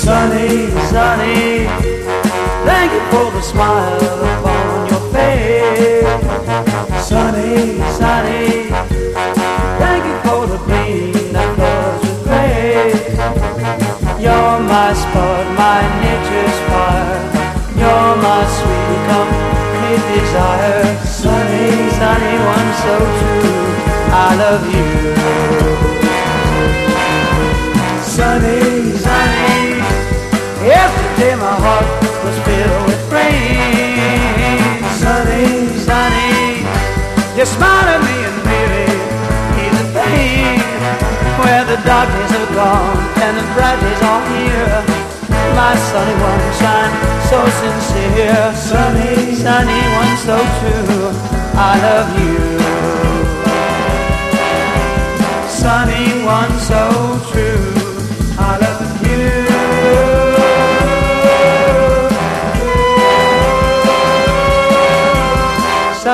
Sunny, sunny, thank you for the smile upon your face. Sunny, sunny, thank you for the gleam that floods with grace. You're my spot, my nature's fire. You're my sweet, complete desire. Sunny, sunny one so true, I love you. Sunny, sunny, yesterday my heart was filled with rain. Sunny, sunny, you smile at me and really ease the pain. Where the dark days are gone and the bright days are here, my sunny one shine so sincere. Sunny, sunny one so true, I love you. Sunny one so true.